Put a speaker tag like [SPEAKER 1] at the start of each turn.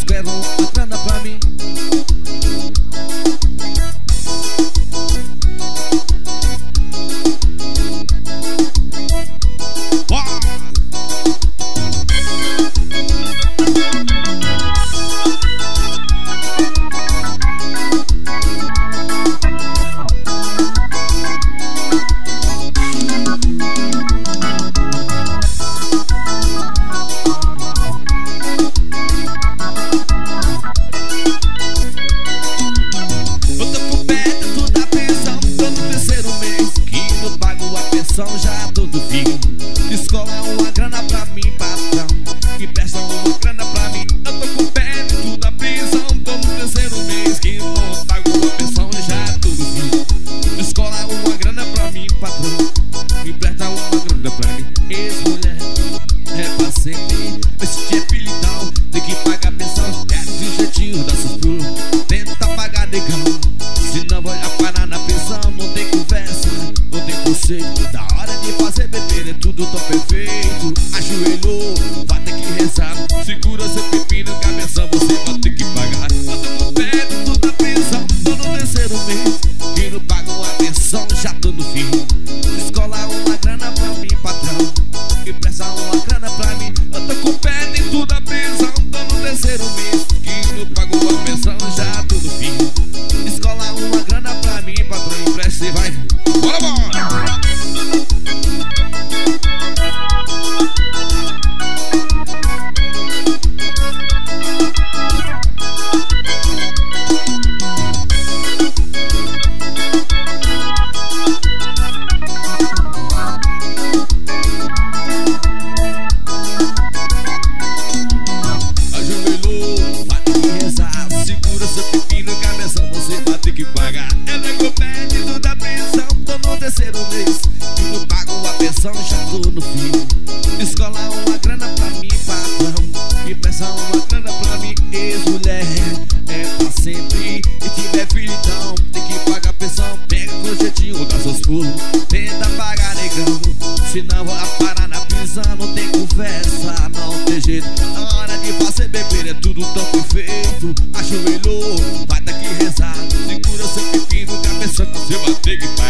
[SPEAKER 1] esperam uma grana pra mim. Já tô no fim. Escola uma grana pra mim, patrão. Empresta uma grana pra mim. Eu tô com perto da prisão. Tô no terceiro mês que não pago a pensão. Já tô no fim. Escola uma grana pra mim, patrão. Empresta uma grana pra mim. Ex-mulher é pra sempre. Esse dia é filho e tal. Tem que pagar a pensão. É do jeitinho da sua. Tenta pagar, negão. Se não vai parar na pensão. Não tem conversa, não tem conceito. Da hora de fazer beber é tudo tão perfeito. Ajoelhou, vai ter que rezar. Segura seu pepino que a pensão você vai ter que pagar. Eu tô com perto da pensão. Tô no terceiro mês que não pago a pensão. Já tô no fim. Escola uma grana pra mim, patrão. Empresta uma grana pra mim. Eu tô com perto da prisão. Tô no terceiro mês que não pago a pensão. Já tô no fim. Escola uma grana pra mim, patrão. Empresta e vai. Bora, bora! Ajoelhou, vai ter que rezar. Segura seu pepino que a pensão você vai ter que pagar. Eu nego perto da pensão. Tô no terceiro mês e não pago a pensão. Já tô no fim. Escola uma grana pra mim, patrão. E peça uma grana pra mim, ex-mulher é pra sempre. E tiver filho então tem que pagar a pensão. Pega com o jeitinho, dá seus pulos. Tenta pagar, negão. Senão vai parar na prisão. Não tem conversa, não tem jeito. Na hora de fazer beber é tudo tão perfeito. Ajoelhou, vai ter que rezar. Segura seu pepino que a pensão você vai ter que pagar.